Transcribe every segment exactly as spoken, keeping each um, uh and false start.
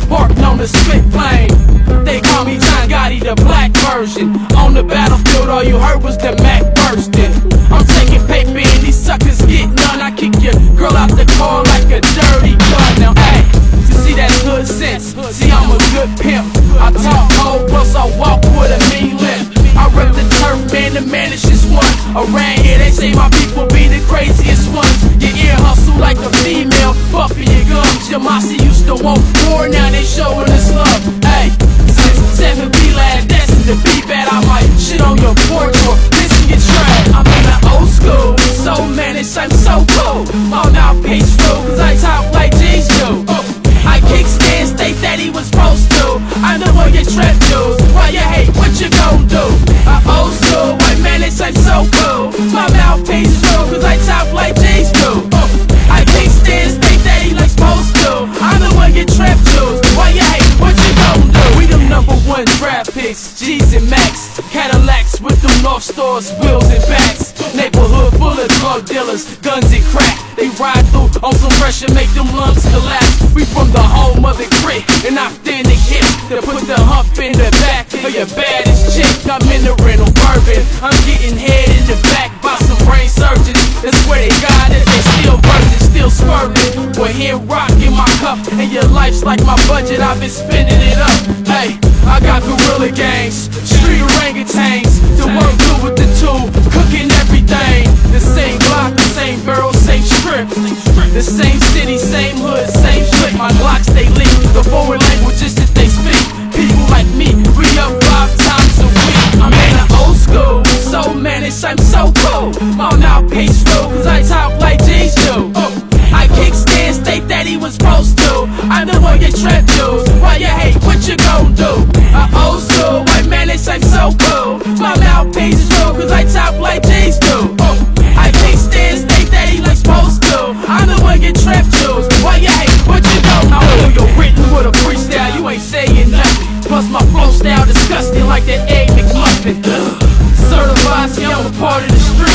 parked on the split plane. They call me John Gotti, the black version. On the battlefield, all you heard was the Mac bursting. I'm taking paper and these suckers get none. I kick your girl out the car like a dirty gun. Now, hey, to see that hood sense, see I'm a good pimp. I talk cold, plus I walk with a mean limp. I rep the turf, man, the man is just one. Around here, they say my people be the craziest ones. Your ear hustle like a female, bumping your gums. Your mossy used to want more, now they showing us love. Hey, since seven B lad, destined to be bad, I might shit on your porch or piss in your trash. I'm in the old school, so managed, I'm so cool. All now peace through, cause I talk like G's do. I kickstand, state that he was supposed to. I know what your trap does. Why you hate, what you gon' do? I old school, white man, it's I'm so cool. My mouthpiece through, cause I talk like G's do. I kickstand, state that he like supposed to. I know what your trap does. Why you hate, what you gon' do? We them number one draft picks, G's and Max. Cadillacs with them North Stars, wheels and backs. Neighborhood full of drug dealers, guns and crack. They ride through on some pressure, make them lungs collapse. We from the home of the grit, and authentic hip to put the hump in the back of your baddest chick. I'm in the rental bourbon, I'm getting head in the back by some brain surgeons. That's where they got it, they still virgin, still swerving. We're here rocking my cup, and your life's like my budget, I've been spending it up. Hey, I got gorilla gangs, street orangutans, to work good with the two, cooking everything. The same block, the same barrel, same strip. The same city, same hood, same shit. My Glocks, they leak the foreign languages that they speak. People like me, we up five times a week. I'm in the old school, so managed, I'm so cool. I'm now peaceful, cause I talk like G's do. I kickstand, state that he was supposed to. I know what your trap does. Why you hate, what you gon' do? I old school, white man, it's I'm so cool. My mouthpiece is true, cause I talk like G's do. I kickstand, state that he like supposed to. I know what your trap does. Why you hate, what you gon' do? I know you're written with a freestyle, you ain't saying nothing. Plus my flow style disgusting like that egg McMuffin. Certified, see I'm a part of the street.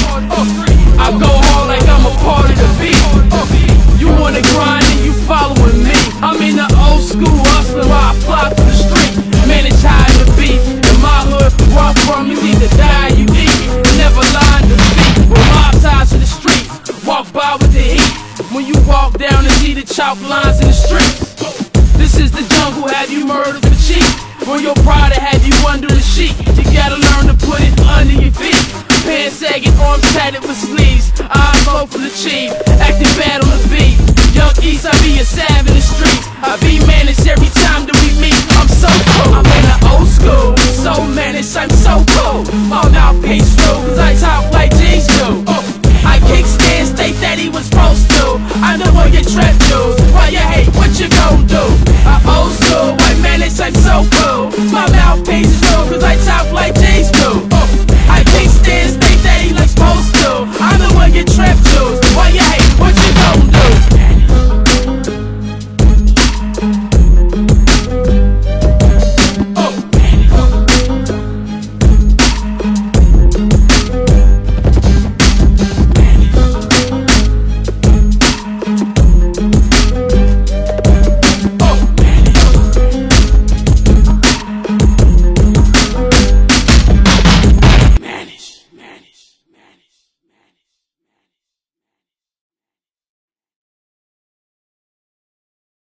I go hard like I'm a part of the beat. You wanna grind and you following me. I'm in the old school hustler while I fly through the street. Man, it's high to beat. In my hood, where I'm from, is either die or you eat. Never lie to speak. With mob ties to the street. Walk by with the heat. When you walk down and see the chalk lines in the streets. This is the jungle, have you murdered for cheap? For your pride to have you under the sheet. You gotta learn to put it under your feet. Pants sagging, arms tatted with sleeves. Eyes low for the chief.